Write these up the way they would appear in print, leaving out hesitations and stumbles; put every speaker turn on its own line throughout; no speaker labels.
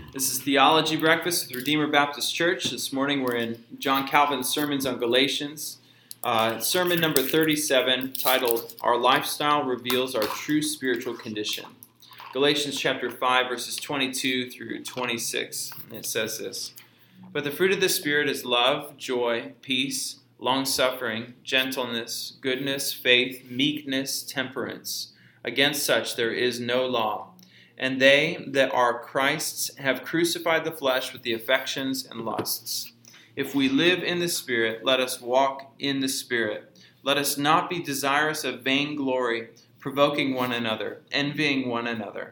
This is Theology Breakfast with Redeemer Baptist Church. This morning we're in John Calvin's Sermons on Galatians. Sermon number 37, titled, Our Lifestyle Reveals Our True Spiritual Condition. Galatians chapter 5, verses 22 through 26. And it says this, But the fruit of the Spirit is love, joy, peace, long-suffering, gentleness, goodness, faith, meekness, temperance. Against such there is no law. And they that are Christ's have crucified the flesh with the affections and lusts. If we live in the Spirit, let us walk in the Spirit. Let us not be desirous of vainglory, provoking one another, envying one another.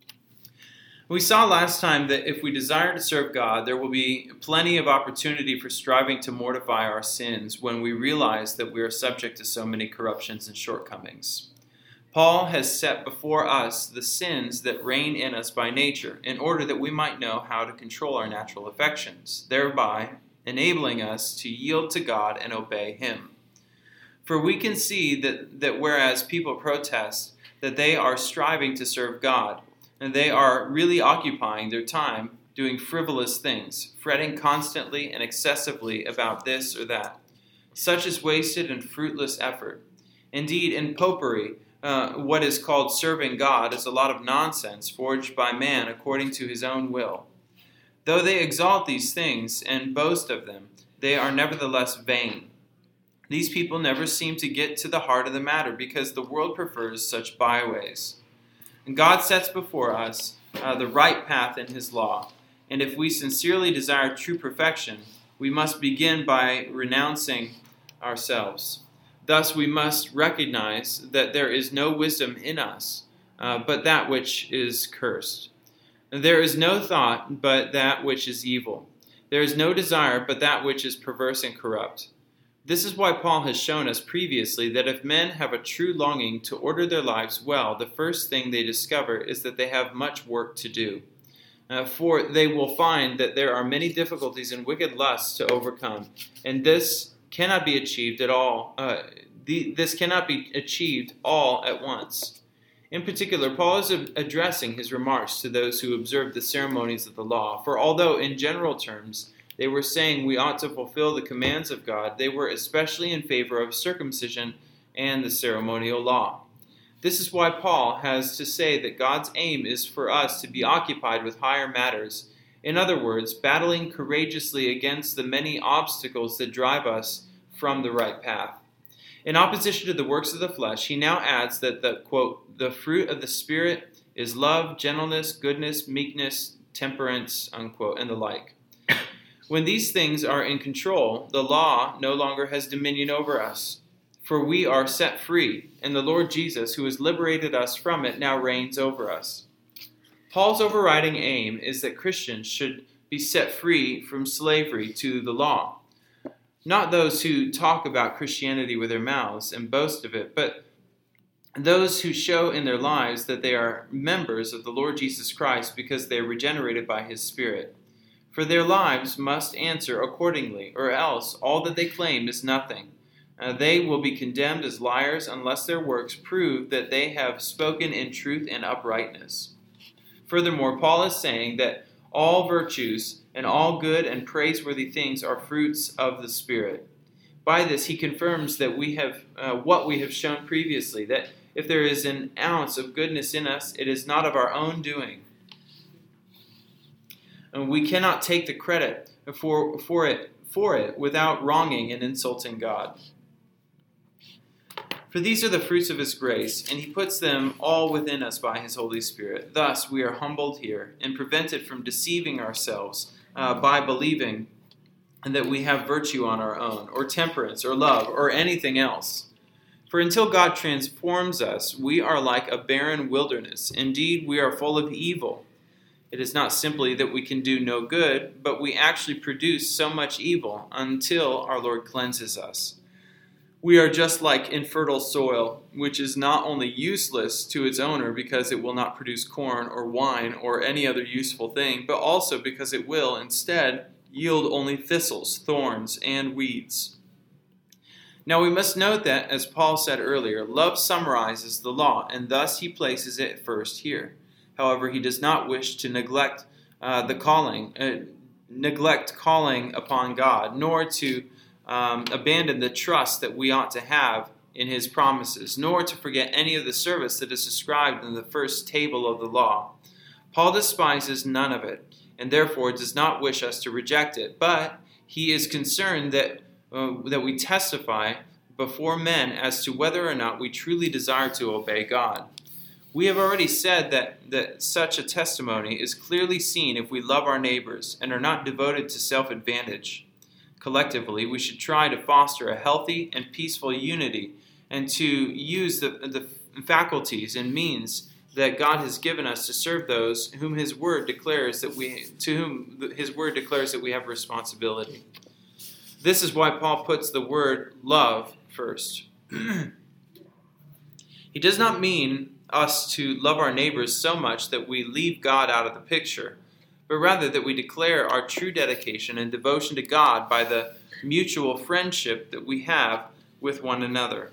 We saw last time that if we desire to serve God, there will be plenty of opportunity for striving to mortify our sins when we realize that we are subject to so many corruptions and shortcomings. Paul has set before us the sins that reign in us by nature, in order that we might know how to control our natural affections, thereby enabling us to yield to God and obey Him. For we can see that whereas people protest that they are striving to serve God, and they are really occupying their time doing frivolous things, fretting constantly and excessively about this or that, such is wasted and fruitless effort. Indeed, in popery, what is called serving God is a lot of nonsense forged by man according to his own will. Though they exalt these things and boast of them, they are nevertheless vain. These people never seem to get to the heart of the matter because the world prefers such byways. And God sets before us the right path in His law, and if we sincerely desire true perfection, we must begin by renouncing ourselves. Thus, we must recognize that there is no wisdom in us, but that which is cursed. There is no thought, but that which is evil. There is no desire, but that which is perverse and corrupt. This is why Paul has shown us previously that if men have a true longing to order their lives well, the first thing they discover is that they have much work to do. For they will find that there are many difficulties and wicked lusts to overcome, and this cannot be achieved at all. This cannot be achieved all at once. In particular, Paul is addressing his remarks to those who observe the ceremonies of the law. For although in general terms they were saying we ought to fulfill the commands of God, they were especially in favor of circumcision and the ceremonial law. This is why Paul has to say that God's aim is for us to be occupied with higher matters. In other words, battling courageously against the many obstacles that drive us from the right path. In opposition to the works of the flesh, he now adds that the fruit of the Spirit is love, gentleness, goodness, meekness, temperance, unquote, and the like. When these things are in control, the law no longer has dominion over us, for we are set free, and the Lord Jesus, who has liberated us from it, now reigns over us. Paul's overriding aim is that Christians should be set free from slavery to the law. Not those who talk about Christianity with their mouths and boast of it, but those who show in their lives that they are members of the Lord Jesus Christ because they are regenerated by His Spirit. For their lives must answer accordingly, or else all that they claim is nothing. They will be condemned as liars unless their works prove that they have spoken in truth and uprightness. Furthermore, Paul is saying that all virtues and all good and praiseworthy things are fruits of the Spirit. By this, he confirms that we have what we have shown previously, that if there is an ounce of goodness in us, it is not of our own doing. And we cannot take the credit for it without wronging and insulting God. For these are the fruits of His grace, and He puts them all within us by His Holy Spirit. Thus, we are humbled here and prevented from deceiving ourselves by believing that we have virtue on our own, or temperance, or love, or anything else. For until God transforms us, we are like a barren wilderness. Indeed, we are full of evil. It is not simply that we can do no good, but we actually produce so much evil until our Lord cleanses us. We are just like infertile soil, which is not only useless to its owner because it will not produce corn or wine or any other useful thing, but also because it will instead yield only thistles, thorns, and weeds. Now we must note that, as Paul said earlier, love summarizes the law, and thus he places it first here. However, he does not wish to neglect neglect calling upon God, nor to abandon the trust that we ought to have in his promises, nor to forget any of the service that is described in the first table of the law. Paul despises none of it, and therefore does not wish us to reject it, but he is concerned that we testify before men as to whether or not we truly desire to obey God. We have already said that such a testimony is clearly seen if we love our neighbors and are not devoted to self-advantage. Collectively, we should try to foster a healthy and peaceful unity and to use the faculties and means that God has given us to serve those whom His Word declares that we have responsibility. This is why Paul puts the word love first. He does not mean us to love our neighbors so much that we leave God out of the picture, but rather that we declare our true dedication and devotion to God by the mutual friendship that we have with one another.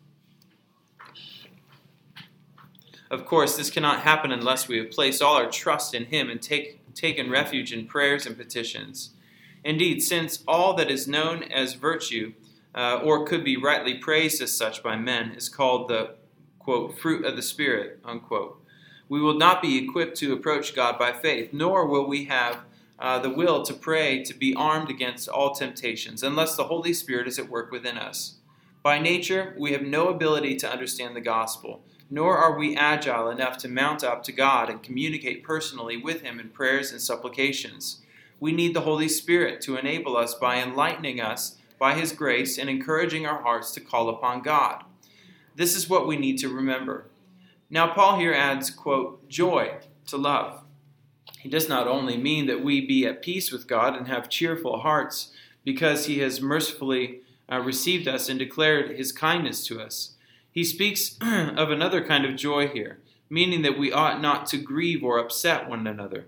Of course, this cannot happen unless we have placed all our trust in Him and taken refuge in prayers and petitions. Indeed, since all that is known as virtue, or could be rightly praised as such by men, is called the, quote, fruit of the Spirit, unquote, we will not be equipped to approach God by faith, nor will we have the will to pray to be armed against all temptations, unless the Holy Spirit is at work within us. By nature, we have no ability to understand the gospel, nor are we agile enough to mount up to God and communicate personally with Him in prayers and supplications. We need the Holy Spirit to enable us by enlightening us by His grace and encouraging our hearts to call upon God. This is what we need to remember. Now, Paul here adds, quote, joy to love. He does not only mean that we be at peace with God and have cheerful hearts because He has mercifully received us and declared His kindness to us. He speaks of another kind of joy here, meaning that we ought not to grieve or upset one another,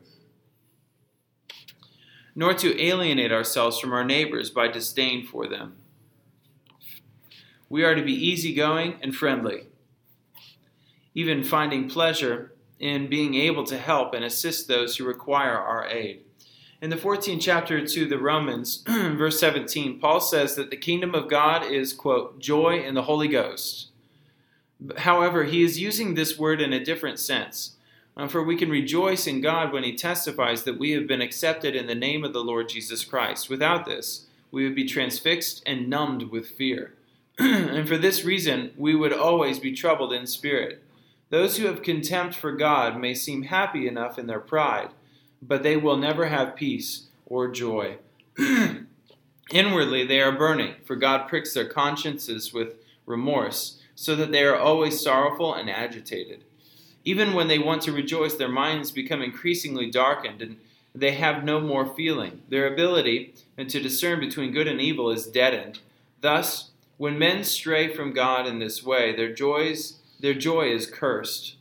nor to alienate ourselves from our neighbors by disdain for them. We are to be easygoing and friendly, even finding pleasure in being able to help and assist those who require our aid. In the 14th chapter to the Romans, verse 17, Paul says that the kingdom of God is, quote, joy in the Holy Ghost. However, he is using this word in a different sense. For we can rejoice in God when He testifies that we have been accepted in the name of the Lord Jesus Christ. Without this, we would be transfixed and numbed with fear. And for this reason, we would always be troubled in spirit. Those who have contempt for God may seem happy enough in their pride, but they will never have peace or joy. Inwardly, they are burning, for God pricks their consciences with remorse, so that they are always sorrowful and agitated. Even when they want to rejoice, their minds become increasingly darkened, and they have no more feeling. Their ability to discern between good and evil is deadened. Thus, when men stray from God in this way, their joy is cursed,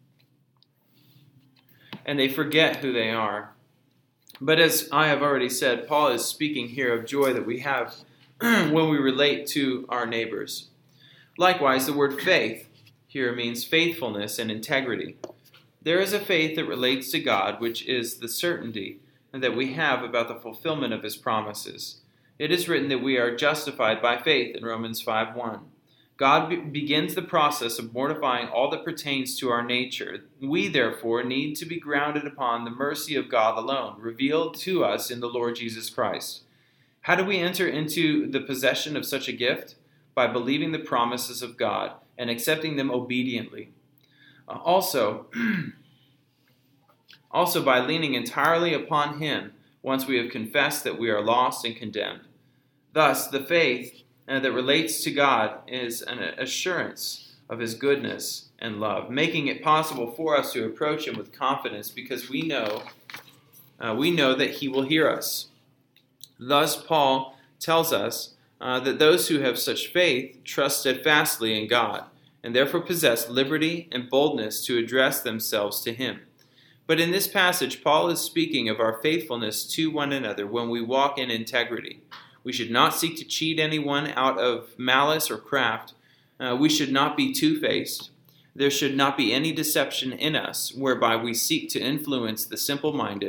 and they forget who they are. But as I have already said, Paul is speaking here of joy that we have when we relate to our neighbors. Likewise, the word faith here means faithfulness and integrity. There is a faith that relates to God, which is the certainty that we have about the fulfillment of His promises. It is written that we are justified by faith in Romans 5:1. God begins the process of mortifying all that pertains to our nature. We, therefore, need to be grounded upon the mercy of God alone, revealed to us in the Lord Jesus Christ. How do we enter into the possession of such a gift? By believing the promises of God and accepting them obediently. Also by leaning entirely upon Him once we have confessed that we are lost and condemned. Thus, the faith that relates to God is an assurance of His goodness and love, making it possible for us to approach Him with confidence because we know that He will hear us. Thus, Paul tells us that those who have such faith trust steadfastly in God, and therefore possess liberty and boldness to address themselves to Him. But in this passage, Paul is speaking of our faithfulness to one another when we walk in integrity. We should not seek to cheat anyone out of malice or craft. We should not be two-faced. There should not be any deception in us whereby we seek to influence the simple-minded.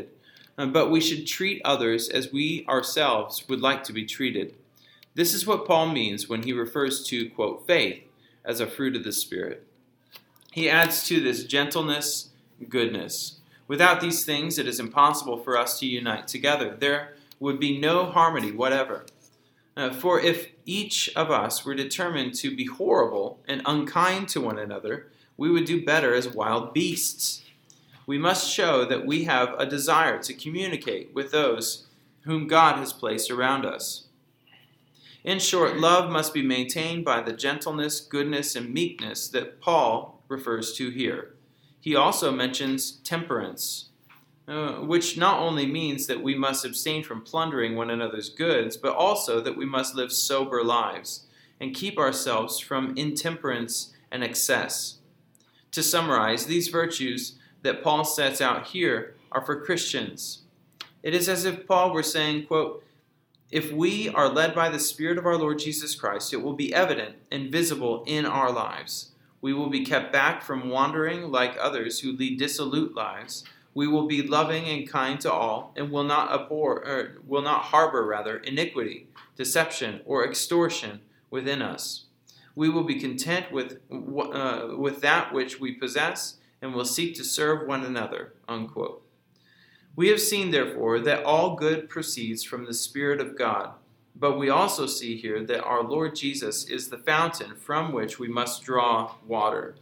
but we should treat others as we ourselves would like to be treated. This is what Paul means when he refers to, quote, faith as a fruit of the Spirit. He adds to this gentleness, goodness. Without these things, it is impossible for us to unite together. There would be no harmony whatever. For if each of us were determined to be horrible and unkind to one another, we would do better as wild beasts. We must show that we have a desire to communicate with those whom God has placed around us. In short, love must be maintained by the gentleness, goodness, and meekness that Paul refers to here. He also mentions temperance, which not only means that we must abstain from plundering one another's goods, but also that we must live sober lives and keep ourselves from intemperance and excess. To summarize, these virtues that Paul sets out here are for Christians. It is as if Paul were saying, quote, if we are led by the Spirit of our Lord Jesus Christ, it will be evident and visible in our lives. We will be kept back from wandering like others who lead dissolute lives. We will be loving and kind to all, and will not harbor iniquity, deception, or extortion within us. We will be content with that which we possess, and will seek to serve one another. Unquote. We have seen, therefore, that all good proceeds from the Spirit of God, but we also see here that our Lord Jesus is the fountain from which we must draw water.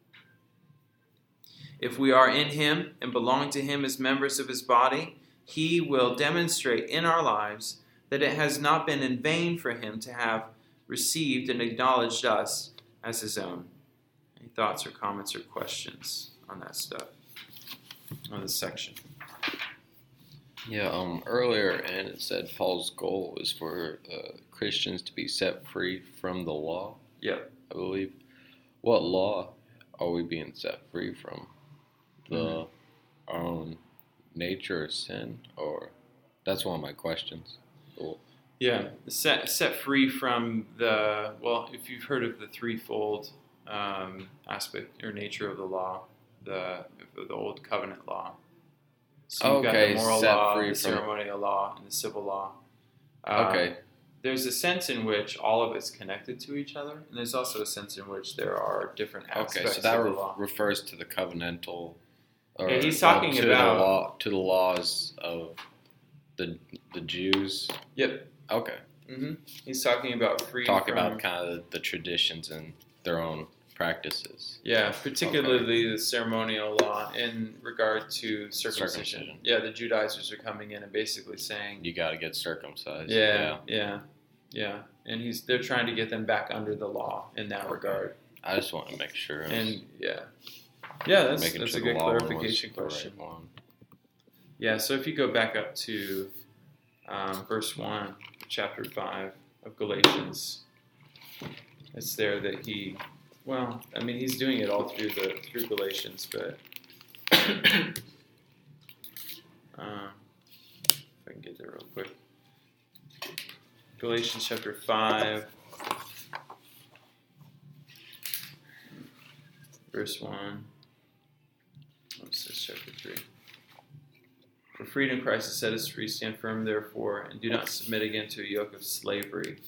If we are in him and belong to him as members of his body, he will demonstrate in our lives that it has not been in vain for him to have received and acknowledged us as his own. Any thoughts or comments or questions on that stuff, on this section?
Yeah, earlier, and it said Paul's goal is for Christians to be set free from the law.
Yeah.
I believe. What law are we being set free from? Our own nature or sin? Or that's one of my questions. Cool.
Yeah, set free from if you've heard of the threefold aspect or nature of the law, the old covenant law. So you've got the moral law, the ceremonial law, and the civil law. There's a sense in which all of it's connected to each other, and there's also a sense in which there are different aspects of the law.
Refers to the covenantal. Or,
he's talking about
to the laws of the Jews.
Yep.
Okay.
Mm-hmm. He's talking about
about kind of the traditions and their own practices.
Yeah, particularly the ceremonial law in regard to circumcision. Yeah, the Judaizers are coming in and basically saying
you got to get circumcised.
Yeah. And they're trying to get them back under the law in that regard.
I just want to make sure.
That's a good clarification question.
Right.
Yeah, so if you go back up to verse 1, chapter 5 of Galatians, it's there that he's doing it all through Galatians, but if I can get there real quick. Galatians chapter 5, verse 1. What's this, chapter 3? For freedom Christ has set us free. Stand firm, therefore, and do not submit again to a yoke of slavery.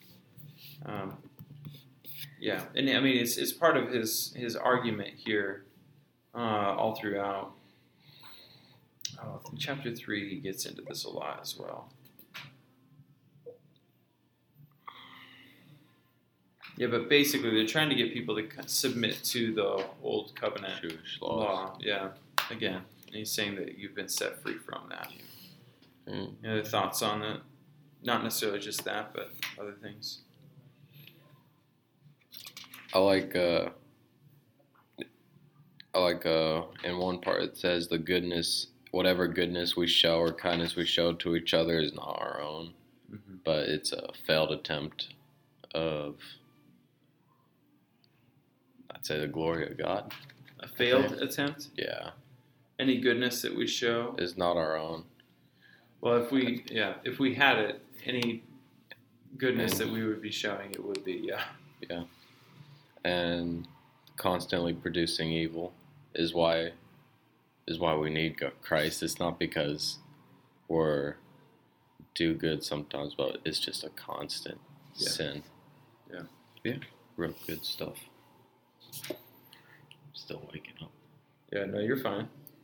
It's part of his argument here all throughout. In chapter 3, he gets into this a lot as well. Yeah, but basically they're trying to get people to submit to the old covenant
Jewish
law. Yeah, again, and he's saying that you've been set free from that. Any other thoughts on that? Not necessarily just that, but other things.
I like in one part it says the goodness, whatever goodness we show or kindness we show to each other is not our own, but it's a failed attempt of, I'd say, the glory of God.
A failed attempt?
Yeah.
Any goodness that we show
is not our own.
Well, if we had it, any goodness that we would be showing, it would be, yeah.
Yeah. And constantly producing evil is why we need Christ. It's not because or do good sometimes, but it's just a constant sin. Yeah, real good stuff. Still waking up.
Yeah, no, you're fine.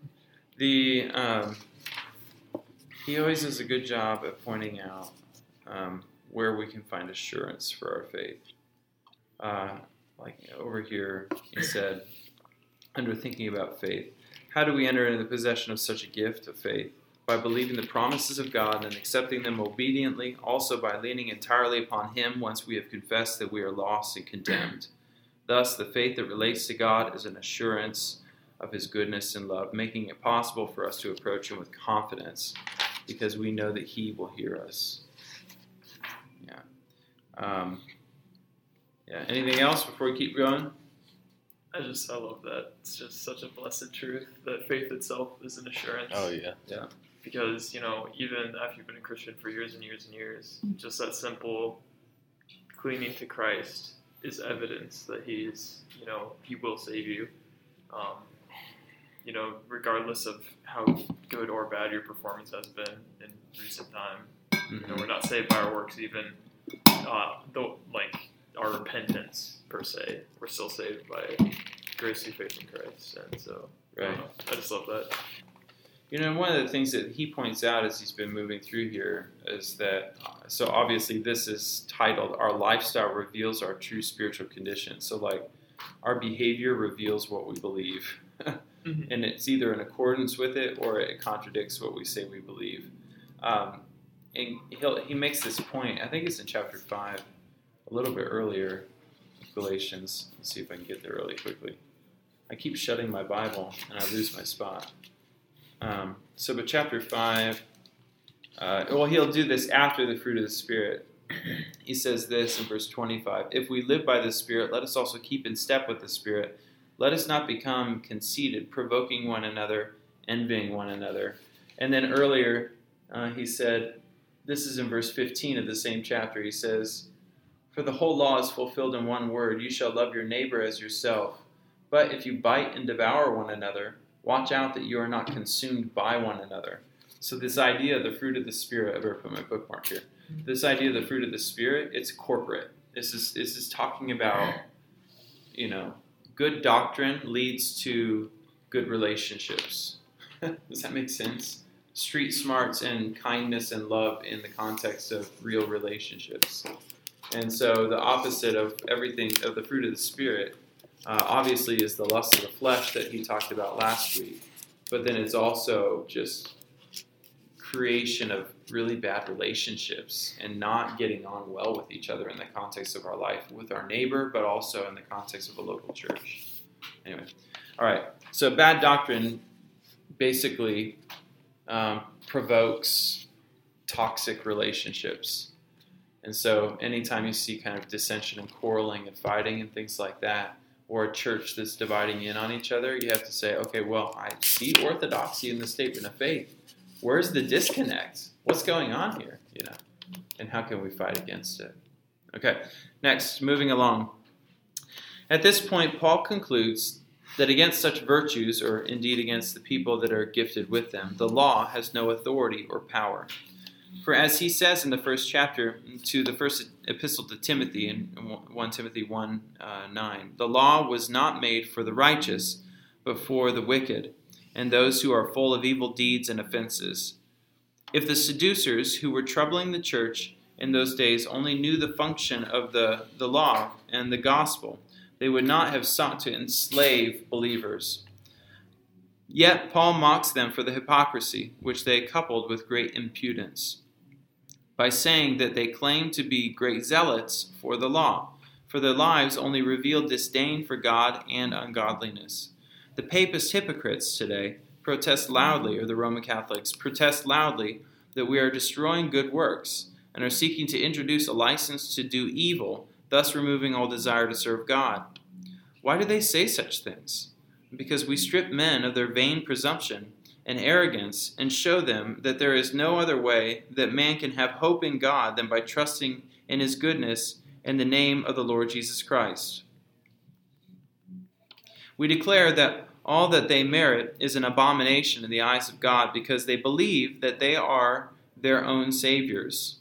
He always does a good job at pointing out where we can find assurance for our faith. Like over here, he said, under thinking about faith, how do we enter into the possession of such a gift of faith? By believing the promises of God and accepting them obediently, also by leaning entirely upon Him once we have confessed that we are lost and condemned. Thus, the faith that relates to God is an assurance of His goodness and love, making it possible for us to approach Him with confidence because we know that He will hear us. Anything else before we keep going?
I love that. It's just such a blessed truth that faith itself is an assurance.
Oh, yeah.
Yeah.
Because, even after you've been a Christian for years and years and years, just that simple clinging to Christ is evidence that He will save you. Regardless of how good or bad your performance has been in recent time.
Mm-hmm.
We're not saved by our works even, our repentance per se. We're still saved by grace through faith in Christ. And so,
right.
I just love that.
One of the things that he points out as he's been moving through here is that, so obviously this is titled, Our Lifestyle Reveals Our True Spiritual Condition. So our behavior reveals what we believe. Mm-hmm. And it's either in accordance with it or it contradicts what we say we believe. And he makes this point, I think it's in chapter 5, a little bit earlier, Galatians. Let's see if I can get there really quickly. I keep shutting my Bible and I lose my spot. But chapter 5, he'll do this after the fruit of the Spirit. He says this in verse 25, If we live by the Spirit, let us also keep in step with the Spirit. Let us not become conceited, provoking one another, envying one another. And then earlier, he said, this is in verse 15 of the same chapter, he says, For the whole law is fulfilled in one word, you shall love your neighbor as yourself. But if you bite and devour one another, watch out that you are not consumed by one another. So this idea of the fruit of the Spirit, I better put my bookmark here. This idea of the fruit of the Spirit, it's corporate. This is talking about, good doctrine leads to good relationships. Does that make sense? Street smarts and kindness and love in the context of real relationships. And so the opposite of everything, of the fruit of the Spirit, obviously is the lust of the flesh that he talked about last week. But then it's also just creation of really bad relationships and not getting on well with each other in the context of our life with our neighbor, but also in the context of a local church. Anyway, all right. So bad doctrine basically provokes toxic relationships. And so anytime you see kind of dissension and quarreling and fighting and things like that, or a church that's dividing in on each other, you have to say, okay, well, I see orthodoxy in the statement of faith. Where's the disconnect? What's going on here? And how can we fight against it? Okay, next, moving along. At this point, Paul concludes that against such virtues, or indeed against the people that are gifted with them, the law has no authority or power. For as he says in the first chapter to the first epistle to Timothy, in 1 Timothy 1:9, the law was not made for the righteous, but for the wicked, and those who are full of evil deeds and offenses. If the seducers who were troubling the church in those days only knew the function of the law and the gospel, they would not have sought to enslave believers. Yet Paul mocks them for the hypocrisy, which they coupled with great impudence, by saying that they claim to be great zealots for the law, for their lives only reveal disdain for God and ungodliness. The papist hypocrites today protest loudly, or the Roman Catholics protest loudly, that we are destroying good works and are seeking to introduce a license to do evil, thus removing all desire to serve God. Why do they say such things? Because we strip men of their vain presumption and arrogance and show them that there is no other way that man can have hope in God than by trusting in his goodness in the name of the Lord Jesus Christ. We declare that All that they merit is an abomination in the eyes of God, because they believe that they are their own saviors.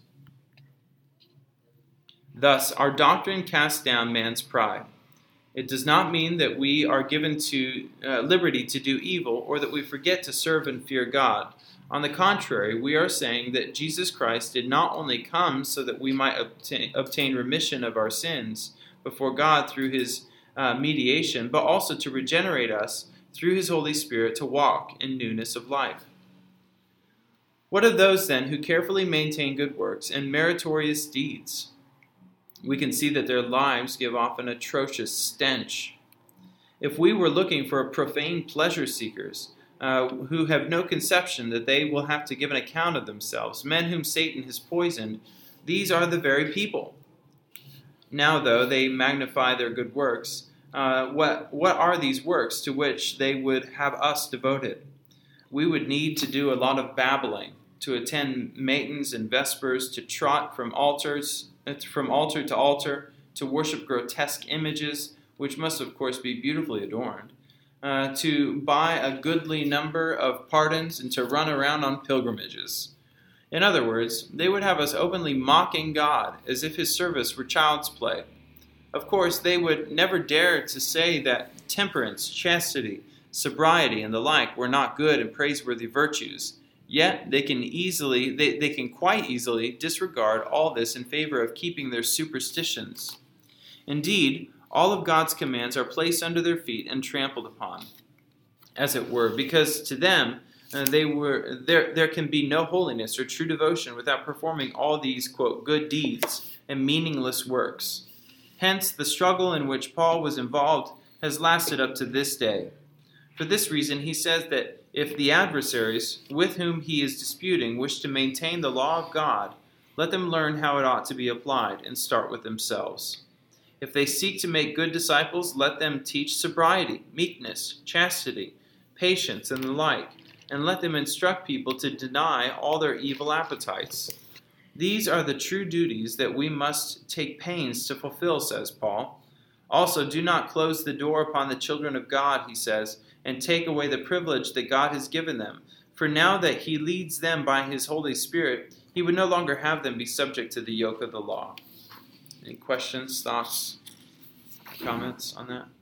Thus, our doctrine casts down man's pride. It does not mean that we are given to liberty to do evil, or that we forget to serve and fear God. On the contrary, we are saying that Jesus Christ did not only come so that we might obtain remission of our sins before God through his mediation, but also to regenerate us through his Holy Spirit to walk in newness of life. What of those then who carefully maintain good works and meritorious deeds? We can see that their lives give off an atrocious stench. If we were looking for profane pleasure seekers, who have no conception that they will have to give an account of themselves, men whom Satan has poisoned, these are the very people. Now, though, they magnify their good works. What are these works to which they would have us devoted? We would need to do a lot of babbling, to attend matins and vespers, to trot from altar to altar, to worship grotesque images, which must of course be beautifully adorned, to buy a goodly number of pardons, and to run around on pilgrimages. In other words, they would have us openly mocking God as if his service were child's play. Of course, they would never dare to say that temperance, chastity, sobriety, and the like were not good and praiseworthy virtues. Yet they can quite easily disregard all this in favor of keeping their superstitions. Indeed, all of God's commands are placed under their feet and trampled upon, as it were, because to them there can be no holiness or true devotion without performing all these, quote, good deeds and meaningless works. Hence, the struggle in which Paul was involved has lasted up to this day. For this reason, he says that if the adversaries with whom he is disputing wish to maintain the law of God, let them learn how it ought to be applied and start with themselves. If they seek to make good disciples, let them teach sobriety, meekness, chastity, patience, and the like, and let them instruct people to deny all their evil appetites. These are the true duties that we must take pains to fulfill, says Paul. Also, do not close the door upon the children of God, he says, and take away the privilege that God has given them. For now that he leads them by his Holy Spirit, he would no longer have them be subject to the yoke of the law. Any questions, thoughts, comments on that?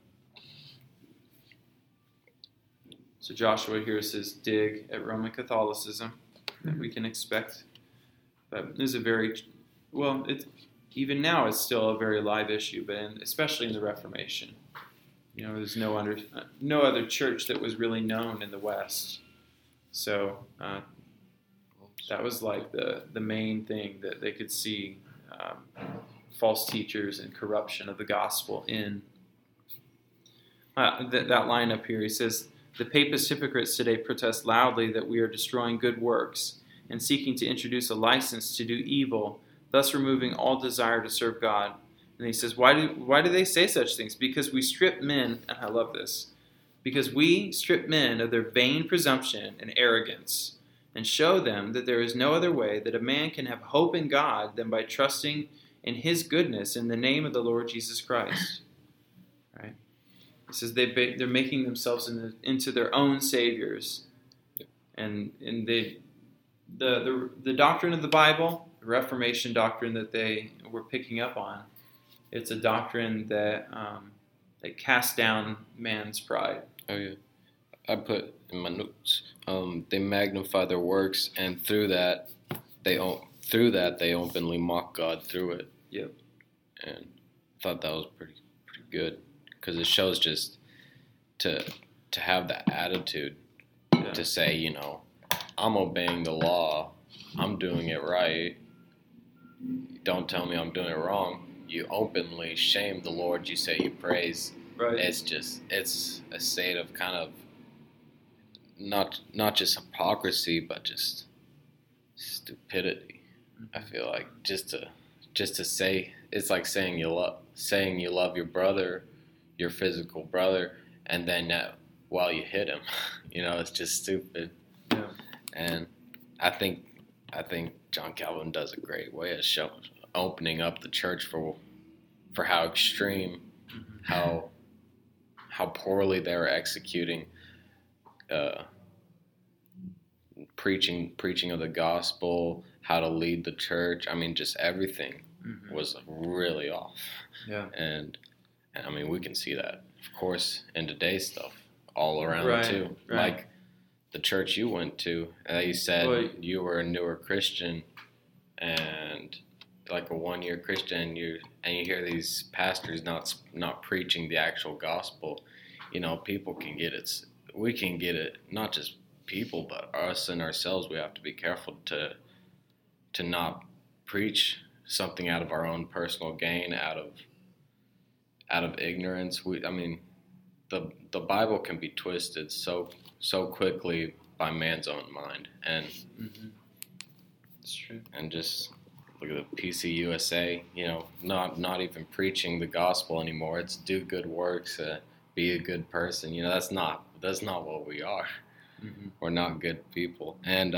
So Joshua here says dig at Roman Catholicism that we can expect. But this is a very, even now it's still a very live issue, but especially in the Reformation. You know, there's no other church that was really known in the West. So that was like the main thing that they could see false teachers and corruption of the gospel in. That line up here, he says, the papist hypocrites today protest loudly that we are destroying good works and seeking to introduce a license to do evil, thus removing all desire to serve God. And he says, why do they say such things? Because we strip men, and I love this, because we strip men of their vain presumption and arrogance, and show them that there is no other way that a man can have hope in God than by trusting in his goodness in the name of the Lord Jesus Christ. Right? He says they're making themselves into their own saviors, and the doctrine of the Bible, the Reformation doctrine that they were picking up on, it's a doctrine that casts down man's pride.
Oh yeah, I put in my notes. They magnify their works, and through that they openly mock God through it.
Yep.
And I thought that was pretty good, because it shows just to have that attitude, to say, you know, I'm obeying the law, I'm doing it right. Don't tell me I'm doing it wrong. You openly shame the Lord you say you praise.
Right.
It's a state of kind of not just hypocrisy, but just stupidity. I feel like just to say, it's like saying you love your brother, your physical brother, and then while you hit him, you know, it's just stupid.
Yeah.
And I think John Calvin does a great way of opening up the church for how extreme, how how poorly they were executing preaching of the gospel, how to lead the church. I mean, just everything was really off.
Yeah.
And I mean, we can see that, of course, in today's stuff all around too.
Right.
Like the church you went to, you said you were a newer Christian and like a 1-year Christian, and you hear these pastors not preaching the actual gospel. You know, people can get it. We can get it. Not just people, but us and ourselves. We have to be careful to not preach something out of our own personal gain, out of ignorance. I mean, the Bible can be twisted so quickly by man's own mind, and
it's true.
And just look at the PCUSA, you know, not even preaching the gospel anymore. It's do good works, be a good person. You know, that's not what we are. We're not good people. And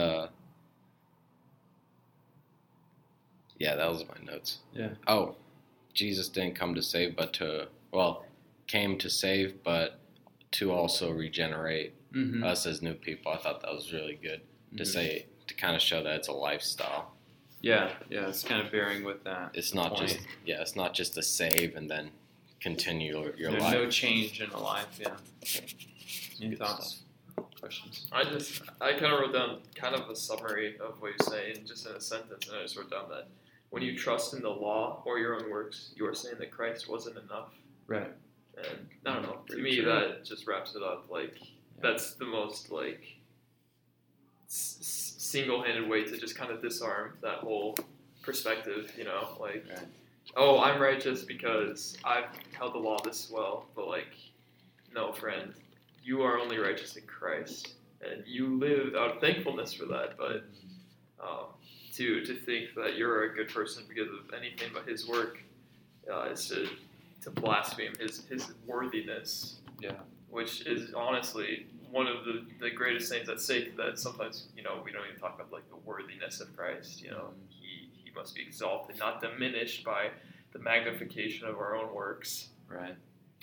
yeah, that was my notes.
Yeah.
Oh, Jesus didn't come to save, came to save, but to also regenerate us as new people. I thought that was really good to kind of show that it's a lifestyle.
Yeah, it's kind of bearing with that.
It's not point. It's not just to save and then continue your
There's
life.
No change in a life. Yeah. Any thoughts? Questions?
I kind of wrote down kind of a summary of what you say, just in a sentence, and I just wrote down that when you trust in the law or your own works, you are saying that Christ wasn't enough.
Right.
And I don't know. To me, that just wraps it up. Like that's the most like single-handed way to just kind of disarm that whole perspective. You know, like, oh, I'm righteous because I've held the law this well, but like, no, friend, you are only righteous in Christ, and you live out of thankfulness for that. But to think that you're a good person because of anything but His work is to blaspheme His worthiness.
Yeah.
Which is honestly one of the greatest things at stake. That sometimes we don't even talk about like the worthiness of Christ. You know, He must be exalted, not diminished by the magnification of our own works.
Right.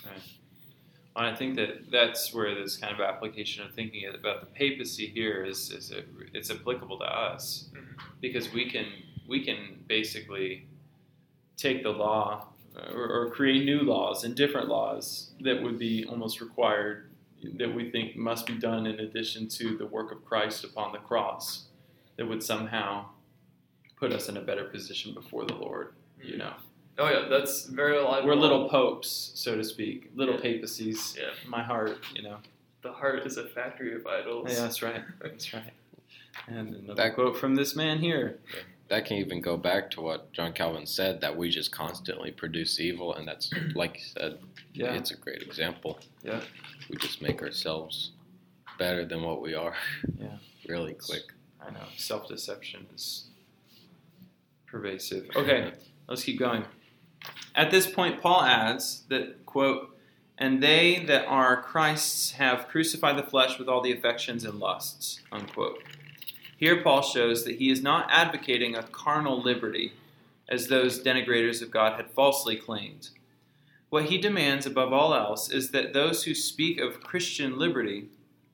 Well, I think that's where this kind of application of thinking about the papacy here it's applicable to us, because we can basically take the law or create new laws and different laws that would be almost required, that we think must be done in addition to the work of Christ upon the cross, that would somehow put us in a better position before the Lord. You know.
Oh yeah, that's very reliable.
We're little popes, so to speak, little papacies.
Yeah.
My heart, you know.
The heart is a factory of idols.
Yeah, that's right. That's right. And another quote from this man here.
That can even go back to what John Calvin said, that we just constantly produce evil, and that's, like you said, it's a great example.
Yeah.
We just make ourselves better than what we are.
Yeah.
Really quick.
I know. Self-deception is pervasive. Okay, let's keep going. At this point, Paul adds that, quote, "And they that are Christ's have crucified the flesh with all the affections and lusts," unquote. Here Paul shows that he is not advocating a carnal liberty, as those denigrators of God had falsely claimed. What he demands above all else is that those who speak of Christian liberty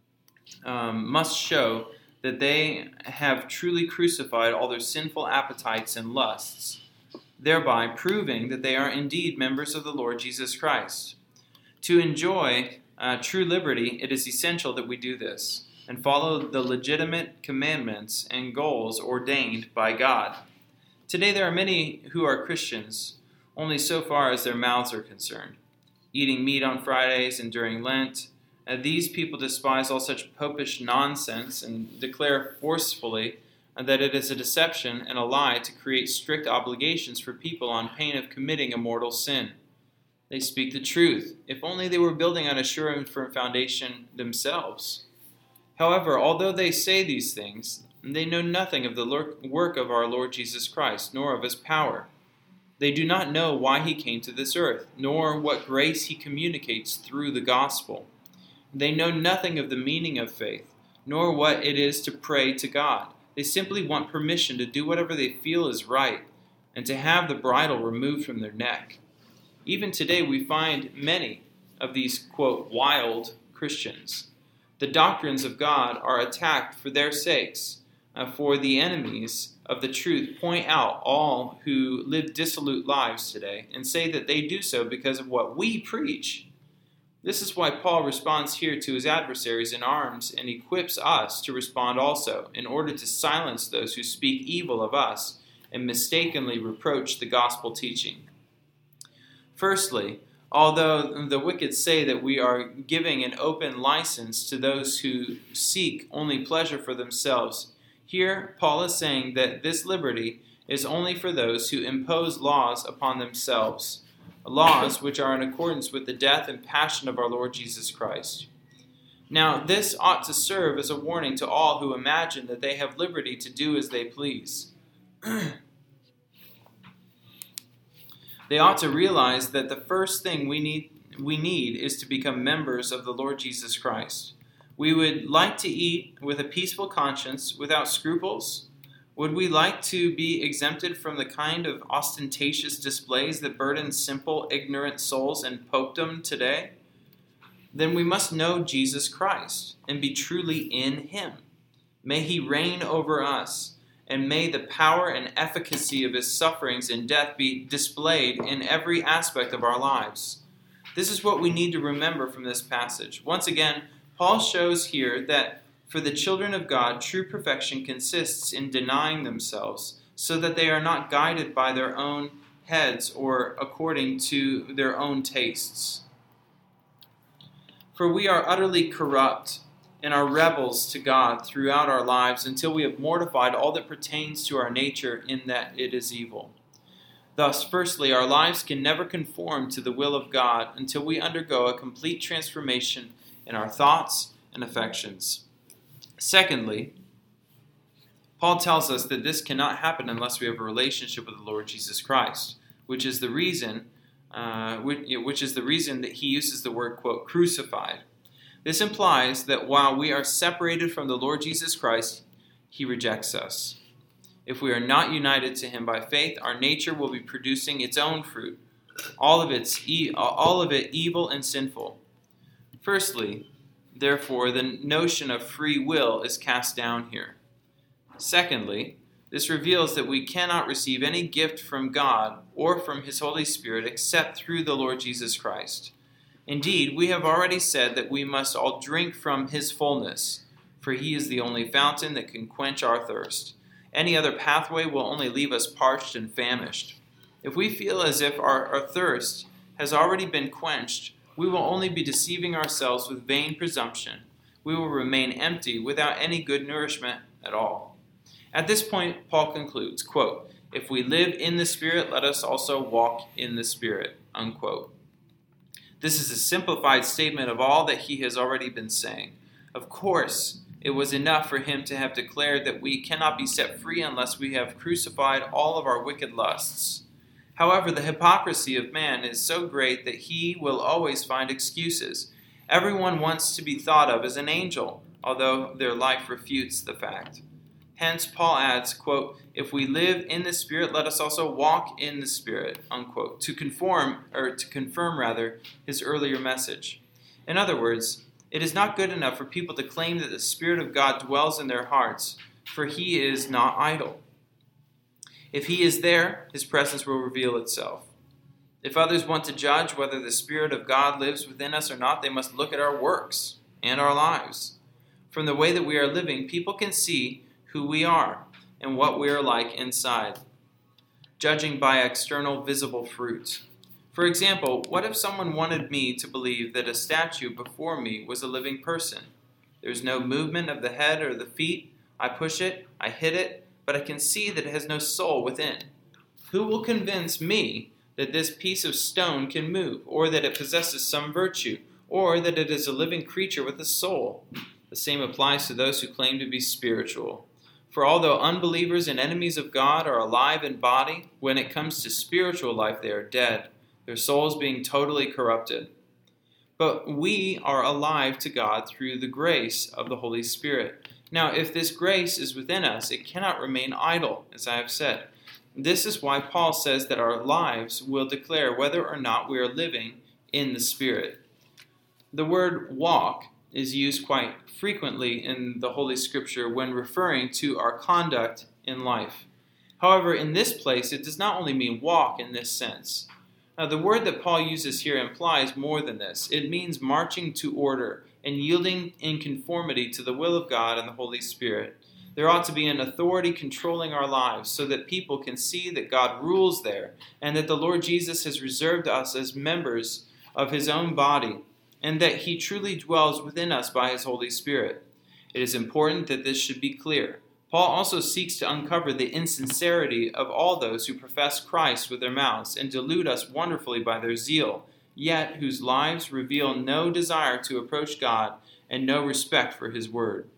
must show that they have truly crucified all their sinful appetites and lusts, thereby proving that they are indeed members of the Lord Jesus Christ. To enjoy true liberty, it is essential that we do this and follow the legitimate commandments and goals ordained by God. Today there are many who are Christians only so far as their mouths are concerned, eating meat on Fridays and during Lent. These people despise all such popish nonsense and declare forcefully that it is a deception and a lie to create strict obligations for people on pain of committing a mortal sin. They speak the truth, if only they were building on a sure and firm foundation themselves. However, although they say these things, they know nothing of the work of our Lord Jesus Christ, nor of His power. They do not know why He came to this earth, nor what grace He communicates through the gospel. They know nothing of the meaning of faith, nor what it is to pray to God. They simply want permission to do whatever they feel is right, and to have the bridle removed from their neck. Even today we find many of these, quote, wild Christians. The doctrines of God are attacked for their sakes, for the enemies of the truth point out all who live dissolute lives today and say that they do so because of what we preach. This is why Paul responds here to his adversaries in arms and equips us to respond also, in order to silence those who speak evil of us and mistakenly reproach the gospel teaching. Firstly, although the wicked say that we are giving an open license to those who seek only pleasure for themselves, here Paul is saying that this liberty is only for those who impose laws upon themselves, laws which are in accordance with the death and passion of our Lord Jesus Christ. Now, this ought to serve as a warning to all who imagine that they have liberty to do as they please. They ought to realize that the first thing we need is to become members of the Lord Jesus Christ. We would like to eat with a peaceful conscience, without scruples. Would we like to be exempted from the kind of ostentatious displays that burden simple, ignorant souls in popedom today? Then we must know Jesus Christ and be truly in him. May he reign over us, and may the power and efficacy of his sufferings and death be displayed in every aspect of our lives. This is what we need to remember from this passage. Once again, Paul shows here that for the children of God, true perfection consists in denying themselves, so that they are not guided by their own heads or according to their own tastes. For we are utterly corrupt and are rebels to God throughout our lives until we have mortified all that pertains to our nature in that it is evil. Thus, firstly, our lives can never conform to the will of God until we undergo a complete transformation in our thoughts and affections. Secondly, Paul tells us that this cannot happen unless we have a relationship with the Lord Jesus Christ, which is the reason that he uses the word, quote, crucified. This implies that while we are separated from the Lord Jesus Christ, he rejects us. If we are not united to him by faith, our nature will be producing its own fruit, all of it evil and sinful. Firstly, therefore, the notion of free will is cast down here. Secondly, this reveals that we cannot receive any gift from God or from his Holy Spirit except through the Lord Jesus Christ. Indeed, we have already said that we must all drink from his fullness, for he is the only fountain that can quench our thirst. Any other pathway will only leave us parched and famished. If we feel as if our thirst has already been quenched, we will only be deceiving ourselves with vain presumption. We will remain empty without any good nourishment at all. At this point, Paul concludes, quote, if we live in the Spirit, let us also walk in the Spirit, unquote. This is a simplified statement of all that he has already been saying. Of course, it was enough for him to have declared that we cannot be set free unless we have crucified all of our wicked lusts. However, the hypocrisy of man is so great that he will always find excuses. Everyone wants to be thought of as an angel, although their life refutes the fact. Hence, Paul adds, quote, if we live in the Spirit, let us also walk in the Spirit, unquote, to confirm his earlier message. In other words, it is not good enough for people to claim that the Spirit of God dwells in their hearts, for he is not idle. If he is there, his presence will reveal itself. If others want to judge whether the Spirit of God lives within us or not, they must look at our works and our lives. From the way that we are living, people can see who we are and what we are like inside, judging by external visible fruit. For example, what if someone wanted me to believe that a statue before me was a living person? There's no movement of the head or the feet. I push it, I hit it, but I can see that it has no soul within. Who will convince me that this piece of stone can move, or that it possesses some virtue, or that it is a living creature with a soul? The same applies to those who claim to be spiritual. For although unbelievers and enemies of God are alive in body, when it comes to spiritual life they are dead, their souls being totally corrupted. But we are alive to God through the grace of the Holy Spirit. Now, if this grace is within us, it cannot remain idle, as I have said. This is why Paul says that our lives will declare whether or not we are living in the Spirit. The word walk is used quite frequently in the Holy Scripture when referring to our conduct in life. However, in this place, it does not only mean walk in this sense. Now, the word that Paul uses here implies more than this. It means marching to order and yielding in conformity to the will of God and the Holy Spirit. There ought to be an authority controlling our lives so that people can see that God rules there and that the Lord Jesus has reserved us as members of his own body and that he truly dwells within us by his Holy Spirit. It is important that this should be clear. Paul also seeks to uncover the insincerity of all those who profess Christ with their mouths and delude us wonderfully by their zeal, yet whose lives reveal no desire to approach God and no respect for his word.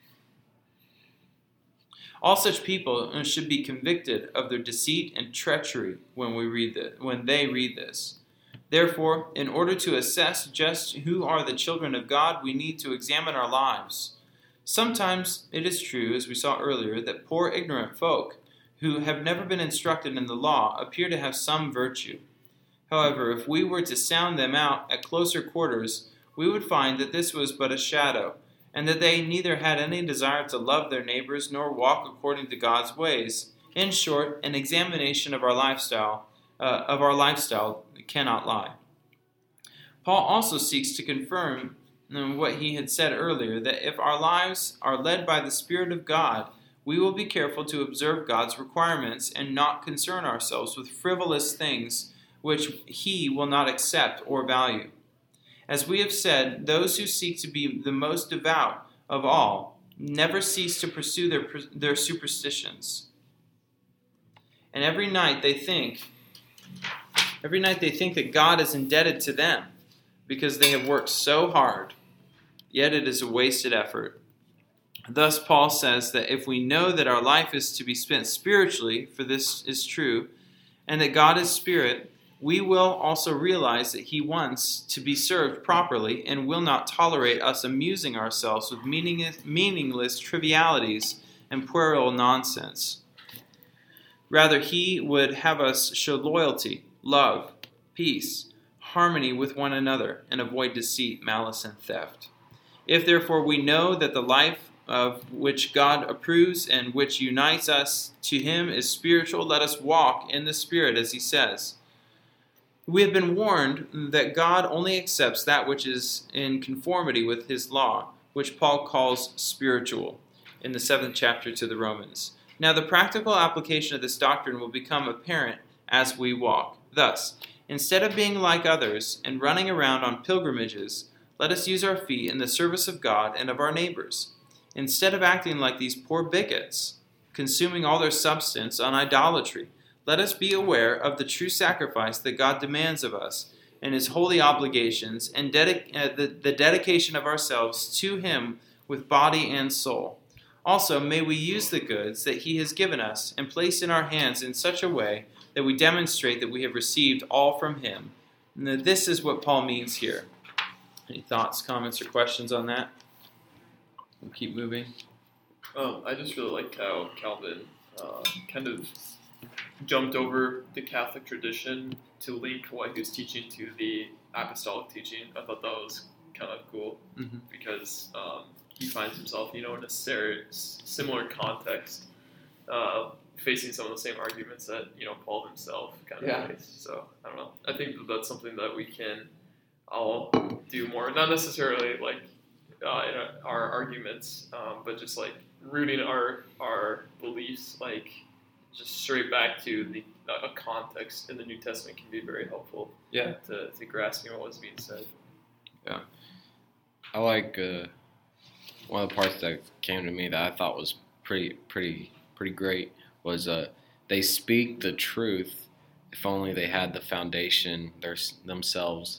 All such people should be convicted of their deceit and treachery when they read this. Therefore, in order to assess just who are the children of God, we need to examine our lives. Sometimes it is true, as we saw earlier, that poor ignorant folk who have never been instructed in the law appear to have some virtue. However, if we were to sound them out at closer quarters, we would find that this was but a shadow, and that they neither had any desire to love their neighbors nor walk according to God's ways. In short, an examination of our lifestyle cannot lie. Paul also seeks to confirm what he had said earlier, that if our lives are led by the Spirit of God, we will be careful to observe God's requirements and not concern ourselves with frivolous things which he will not accept or value. As we have said, those who seek to be the most devout of all never cease to pursue their superstitions. And every night they think that God is indebted to them because they have worked so hard. Yet it is a wasted effort. Thus Paul says that if we know that our life is to be spent spiritually, for this is true, and that God is spirit, we will also realize that he wants to be served properly and will not tolerate us amusing ourselves with meaningless trivialities and puerile nonsense. Rather, he would have us show loyalty, love, peace, harmony with one another, and avoid deceit, malice, and theft. If therefore we know that the life of which God approves and which unites us to him is spiritual, let us walk in the Spirit, as he says. We have been warned that God only accepts that which is in conformity with his law, which Paul calls spiritual, in the 7th chapter to the Romans. Now the practical application of this doctrine will become apparent as we walk. Thus, instead of being like others and running around on pilgrimages, let us use our feet in the service of God and of our neighbors. Instead of acting like these poor bigots, consuming all their substance on idolatry, let us be aware of the true sacrifice that God demands of us and his holy obligations and the dedication of ourselves to him with body and soul. Also, may we use the goods that he has given us and place in our hands in such a way that we demonstrate that we have received all from him. And this is what Paul means here. Any thoughts, comments, or questions on that? We'll keep moving.
I just really like how Calvin kind of jumped over the Catholic tradition to link what he was teaching to the apostolic teaching. I thought that was kind of cool because he finds himself, in a similar context, facing some of the same arguments that Paul himself kind of faced. So I don't know. I think that's something that we can all do more. Not necessarily like in our arguments, but just like rooting our beliefs like just straight back to a context in the New Testament can be very helpful.
Yeah.
To grasping what was being said.
Yeah. I like one of the parts that came to me that I thought was pretty great was they speak the truth if only they had the foundation themselves.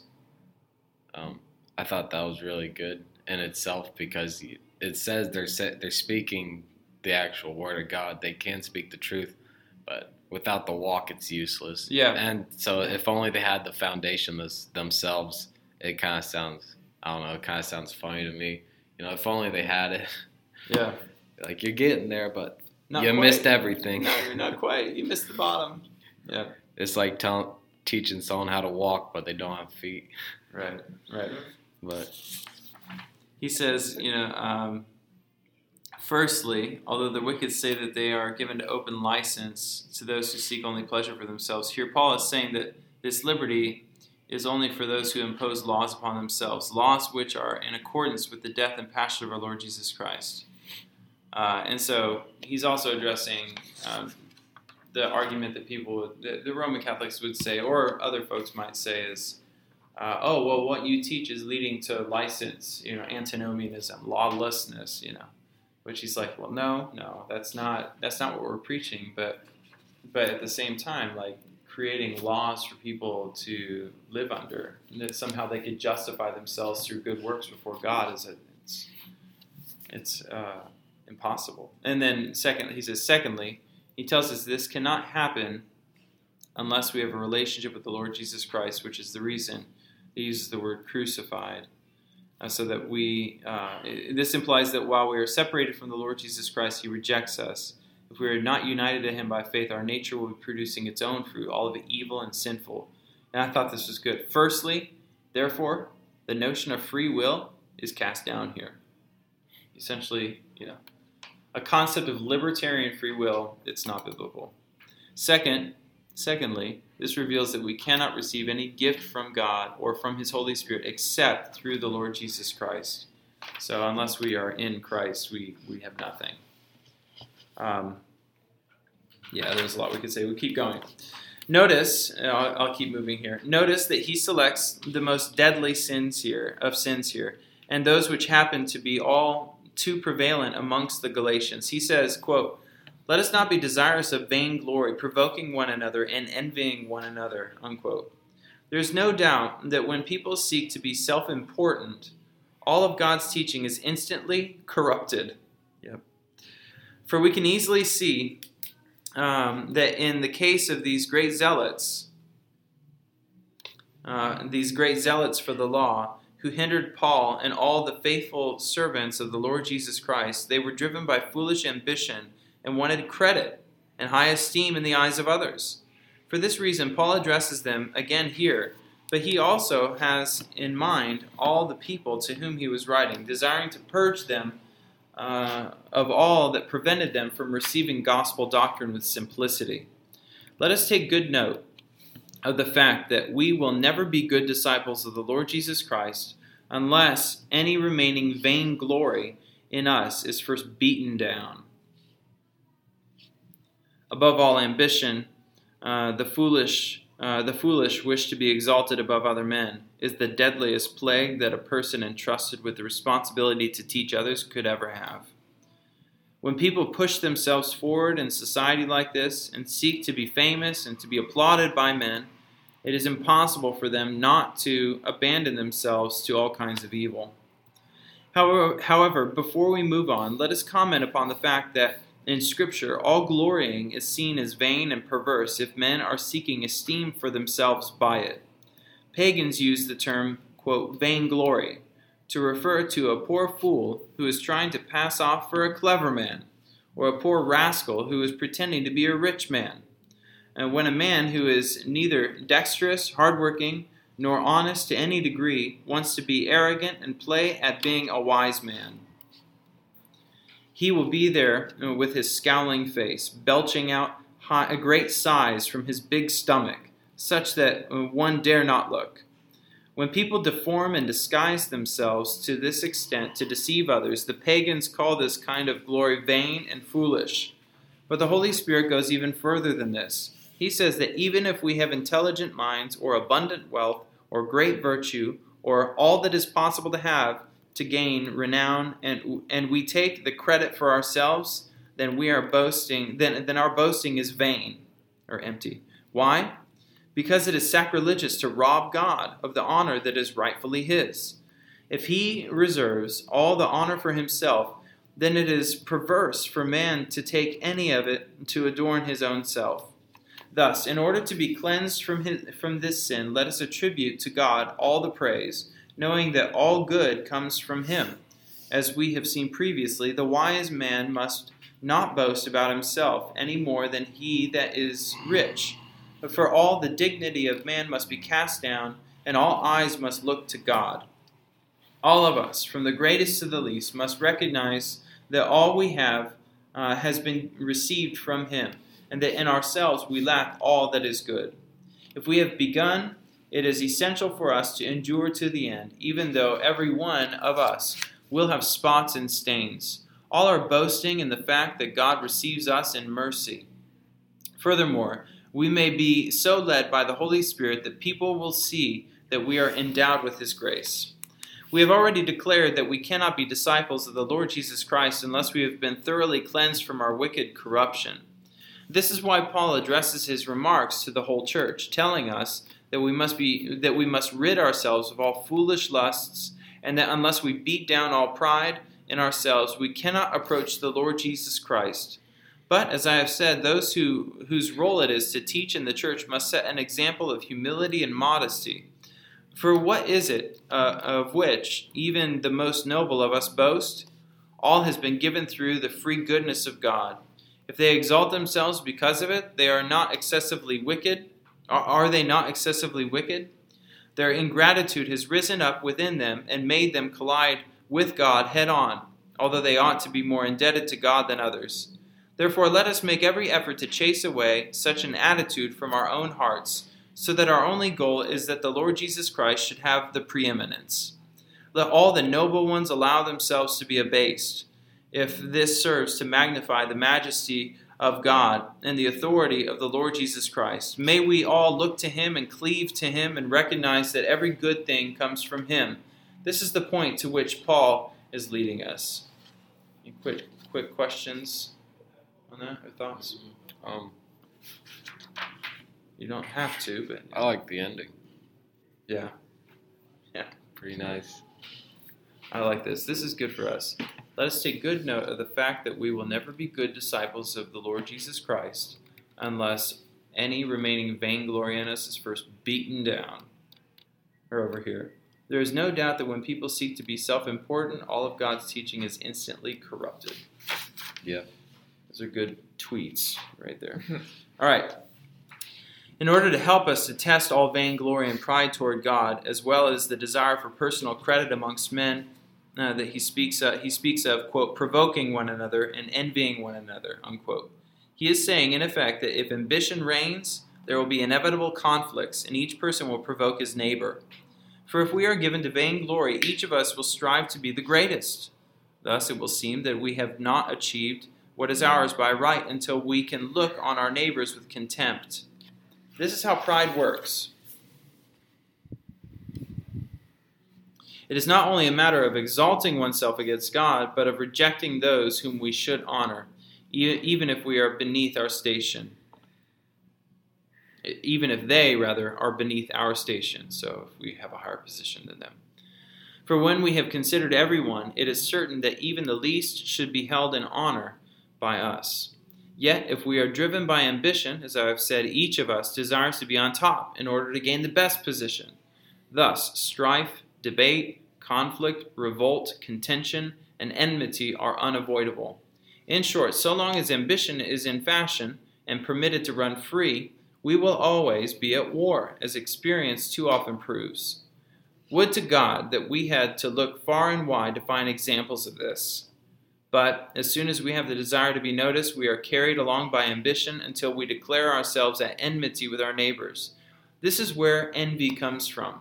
I thought that was really good in itself because it says they're speaking the actual word of God. They can speak the truth, but without the walk, it's useless.
Yeah.
And so if only they had the foundation themselves, it kind of sounds, I don't know, it kind of sounds funny to me. If only they had it.
Yeah.
Like you're getting there, but
not
you
quite.
Missed everything.
No, you're not quite. You missed the bottom. Yeah.
It's like teaching someone how to walk, but they don't have feet.
Right.
But
he says, firstly, although the wicked say that they are given to open license to those who seek only pleasure for themselves, here Paul is saying that this liberty is only for those who impose laws upon themselves, laws which are in accordance with the death and passion of our Lord Jesus Christ. And so he's also addressing the argument that the Roman Catholics would say, or other folks might say, is, what you teach is leading to license, antinomianism, lawlessness, which he's like, well, no, that's not what we're preaching, but at the same time, like, creating laws for people to live under, and that somehow they could justify themselves through good works before God, it's impossible. And then secondly, he tells us this cannot happen unless we have a relationship with the Lord Jesus Christ, which is the reason he uses the word crucified, so that this implies that while we are separated from the Lord Jesus Christ, he rejects us. If we are not united to him by faith, our nature will be producing its own fruit, all of it evil and sinful. And I thought this was good. Firstly, therefore, the notion of free will is cast down here. Essentially, a concept of libertarian free will, it's not biblical. Secondly, this reveals that we cannot receive any gift from God or from his Holy Spirit except through the Lord Jesus Christ. So unless we are in Christ, we have nothing. There's a lot we could say. We'll keep going. Notice, I'll keep moving here. Notice that he selects the most deadly sins here, and those which happen to be all too prevalent amongst the Galatians. He says, quote, "Let us not be desirous of vainglory, provoking one another and envying one another," unquote. There's no doubt that when people seek to be self-important, all of God's teaching is instantly corrupted. Yep. For we can easily see that in the case of these great zealots for the law, who hindered Paul and all the faithful servants of the Lord Jesus Christ, they were driven by foolish ambition and wanted credit and high esteem in the eyes of others. For this reason, Paul addresses them again here, but he also has in mind all the people to whom he was writing, desiring to purge them of all that prevented them from receiving gospel doctrine with simplicity. Let us take good note of the fact that we will never be good disciples of the Lord Jesus Christ unless any remaining vainglory in us is first beaten down. Above all ambition, the foolish wish to be exalted above other men is the deadliest plague that a person entrusted with the responsibility to teach others could ever have. When people push themselves forward in society like this and seek to be famous and to be applauded by men, it is impossible for them not to abandon themselves to all kinds of evil. However, before we move on, let us comment upon the fact that in Scripture, all glorying is seen as vain and perverse if men are seeking esteem for themselves by it. Pagans use the term, quote, vainglory, to refer to a poor fool who is trying to pass off for a clever man, or a poor rascal who is pretending to be a rich man. And when a man who is neither dexterous, hardworking, nor honest to any degree wants to be arrogant and play at being a wise man, he will be there with his scowling face, belching out a great sighs from his big stomach, such that one dare not look. When people deform and disguise themselves to this extent to deceive others, the pagans call this kind of glory vain and foolish. But the Holy Spirit goes even further than this. He says that even if we have intelligent minds or abundant wealth or great virtue or all that is possible to have to gain renown, and we take the credit for ourselves, then we are boasting. Then our boasting is vain or empty. Why? Because it is sacrilegious to rob God of the honor that is rightfully his. If he reserves all the honor for himself, then it is perverse for man to take any of it to adorn his own self. Thus, in order to be cleansed from this sin, let us attribute to God all the praise, knowing that all good comes from him. As we have seen previously, the wise man must not boast about himself any more than he that is rich. But for all the dignity of man must be cast down, and all eyes must look to God. All of us, from the greatest to the least, must recognize that all we have has been received from him, and that in ourselves we lack all that is good. If we have begun, it is essential for us to endure to the end, even though every one of us will have spots and stains. All are boasting in the fact that God receives us in mercy. Furthermore, we may be so led by the Holy Spirit that people will see that we are endowed with his grace. We have already declared that we cannot be disciples of the Lord Jesus Christ unless we have been thoroughly cleansed from our wicked corruption. This is why Paul addresses his remarks to the whole church, telling us that we must rid ourselves of all foolish lusts, and that unless we beat down all pride in ourselves, we cannot approach the Lord Jesus Christ. But, as I have said, those whose role it is to teach in the church must set an example of humility and modesty. For what is it of which even the most noble of us boast? All has been given through the free goodness of God. If they exalt themselves because of it, they are not excessively wicked. Are they not excessively wicked? Their ingratitude has risen up within them and made them collide with God head on, although they ought to be more indebted to God than others. Therefore, let us make every effort to chase away such an attitude from our own hearts, so that our only goal is that the Lord Jesus Christ should have the preeminence. Let all the noble ones allow themselves to be abased, if this serves to magnify the majesty of God and the authority of the Lord Jesus Christ. May we all look to him and cleave to him and recognize that every good thing comes from him. This is the point to which Paul is leading us. Any quick questions on that or thoughts? You don't have to, but
I like the ending.
Yeah.
Pretty nice.
I like this. This is good for us. Let us take good note of the fact that we will never be good disciples of the Lord Jesus Christ unless any remaining vainglory in us is first beaten down. Or over here. There is no doubt that when people seek to be self-important, all of God's teaching is instantly corrupted.
Yeah.
Those are good tweets right there. All right. In order to help us to test all vainglory and pride toward God, as well as the desire for personal credit amongst men that he speaks of, quote, provoking one another and envying one another, unquote. He is saying, in effect, that if ambition reigns, there will be inevitable conflicts, and each person will provoke his neighbor. For if we are given to vainglory, each of us will strive to be the greatest. Thus it will seem that we have not achieved what is ours by right until we can look on our neighbors with contempt. This is how pride works. It is not only a matter of exalting oneself against God, but of rejecting those whom we should honor, even if we are beneath our station. Even if they, rather, are beneath our station, so if we have a higher position than them. For when we have considered everyone, it is certain that even the least should be held in honor by us. Yet, if we are driven by ambition, as I have said, each of us desires to be on top in order to gain the best position. Thus, strife, debate, conflict, revolt, contention, and enmity are unavoidable. In short, so long as ambition is in fashion and permitted to run free, we will always be at war, as experience too often proves. Would to God that we had to look far and wide to find examples of this. But as soon as we have the desire to be noticed, we are carried along by ambition until we declare ourselves at enmity with our neighbors. This is where envy comes from.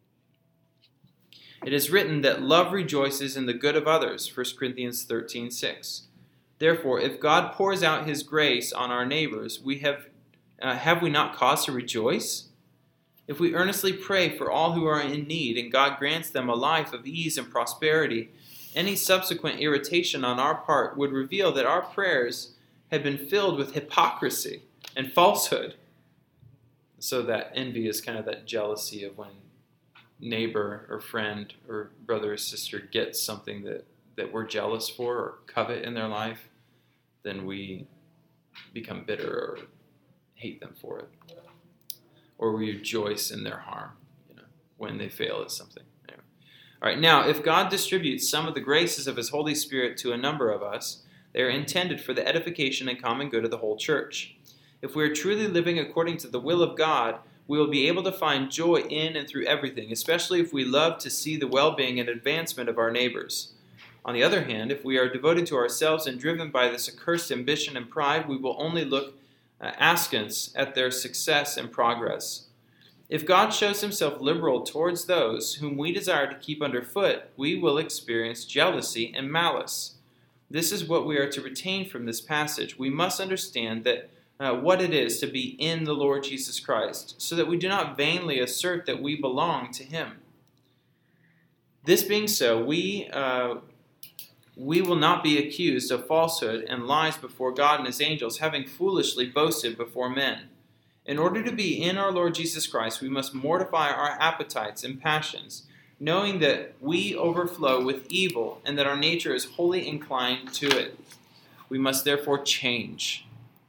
It is written that love rejoices in the good of others, 1 Corinthians 13:6. Therefore, if God pours out his grace on our neighbors, we have we not cause to rejoice? If we earnestly pray for all who are in need, and God grants them a life of ease and prosperity, any subsequent irritation on our part would reveal that our prayers had been filled with hypocrisy and falsehood. So that envy is kind of that jealousy of when neighbor or friend or brother or sister gets something that we're jealous for or covet in their life, then we become bitter or hate them for it. Or we rejoice in their harm, when they fail at something. Anyway. All right, now, if God distributes some of the graces of his Holy Spirit to a number of us, they are intended for the edification and common good of the whole church. If we are truly living according to the will of God, we will be able to find joy in and through everything, especially if we love to see the well-being and advancement of our neighbors. On the other hand, if we are devoted to ourselves and driven by this accursed ambition and pride, we will only look askance at their success and progress. If God shows himself liberal towards those whom we desire to keep underfoot, we will experience jealousy and malice. This is what we are to retain from this passage. We must understand that what it is to be in the Lord Jesus Christ, so that we do not vainly assert that we belong to him. This being so, we will not be accused of falsehood and lies before God and his angels, having foolishly boasted before men. In order to be in our Lord Jesus Christ, we must mortify our appetites and passions, knowing that we overflow with evil and that our nature is wholly inclined to it. We must therefore change.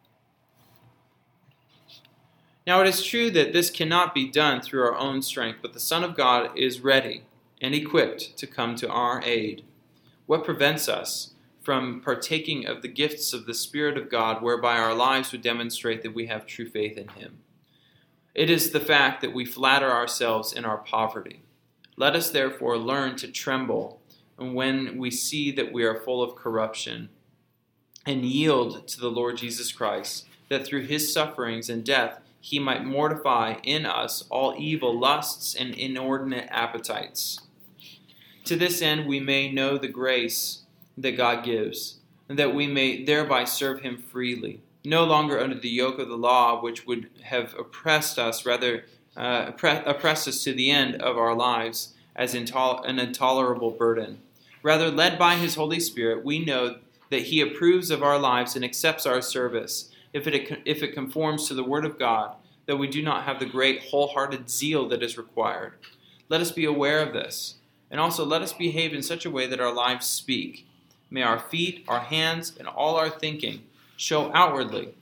Now it is true that this cannot be done through our own strength, but the Son of God is ready and equipped to come to our aid. What prevents us from partaking of the gifts of the Spirit of God, whereby our lives would demonstrate that we have true faith in him? It is the fact that we flatter ourselves in our poverty. Let us therefore learn to tremble when we see that we are full of corruption, and yield to the Lord Jesus Christ, that through his sufferings and death he might mortify in us all evil lusts and inordinate appetites. To this end we may know the grace that God gives, and that we may thereby serve him freely, no longer under the yoke of the law, which would have oppressed us, oppressed us to the end of our lives as an intolerable burden. Rather, led by his Holy Spirit, we know that he approves of our lives and accepts our service, if it conforms to the Word of God, though we do not have the great wholehearted zeal that is required. Let us be aware of this, and also let us behave in such a way that our lives speak. May our feet, our hands, and all our thinking show outwardly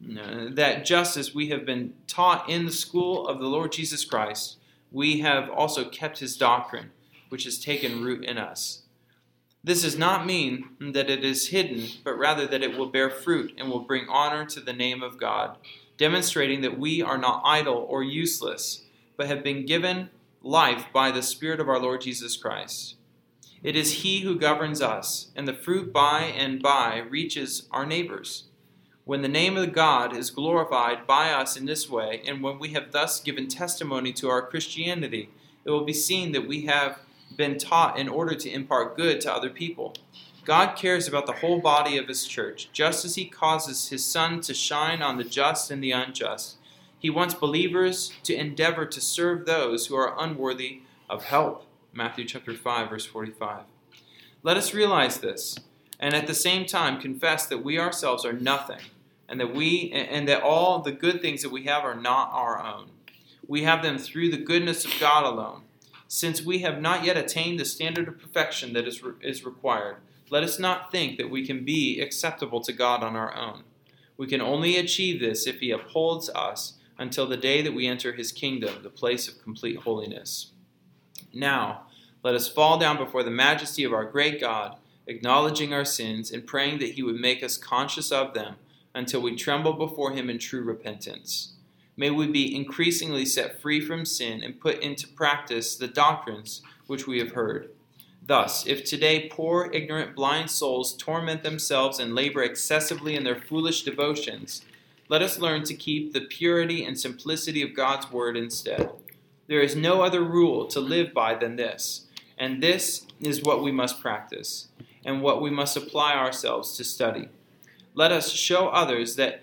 that just as we have been taught in the school of the Lord Jesus Christ, we have also kept his doctrine, which has taken root in us. This does not mean that it is hidden, but rather that it will bear fruit and will bring honor to the name of God, demonstrating that we are not idle or useless, but have been given life by the Spirit of our Lord Jesus Christ. It is he who governs us, and the fruit by and by reaches our neighbors. When the name of God is glorified by us in this way, and when we have thus given testimony to our Christianity, it will be seen that we have been taught in order to impart good to other people. God cares about the whole body of his church, just as he causes his sun to shine on the just and the unjust. He wants believers to endeavor to serve those who are unworthy of help. Matthew chapter 5, verse 45. Let us realize this, and at the same time confess that we ourselves are nothing, and that all the good things that we have are not our own. We have them through the goodness of God alone. Since we have not yet attained the standard of perfection that is required, let us not think that we can be acceptable to God on our own. We can only achieve this if he upholds us until the day that we enter his kingdom, the place of complete holiness. Now, let us fall down before the majesty of our great God, acknowledging our sins and praying that he would make us conscious of them until we tremble before him in true repentance. May we be increasingly set free from sin and put into practice the doctrines which we have heard. Thus, if today poor, ignorant, blind souls torment themselves and labor excessively in their foolish devotions, let us learn to keep the purity and simplicity of God's word instead. There is no other rule to live by than this, and this is what we must practice, and what we must apply ourselves to study. Let us show others that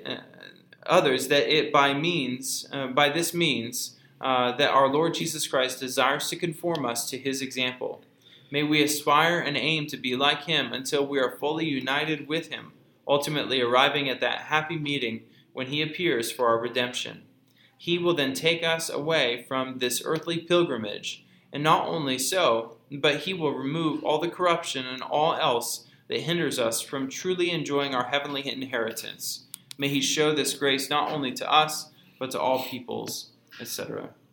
by this means that our Lord Jesus Christ desires to conform us to his example. May we aspire and aim to be like him until we are fully united with him, ultimately arriving at that happy meeting when he appears for our redemption. He will then take us away from this earthly pilgrimage, and not only so, but he will remove all the corruption and all else that hinders us from truly enjoying our heavenly inheritance. May he show this grace not only to us, but to all peoples, etc.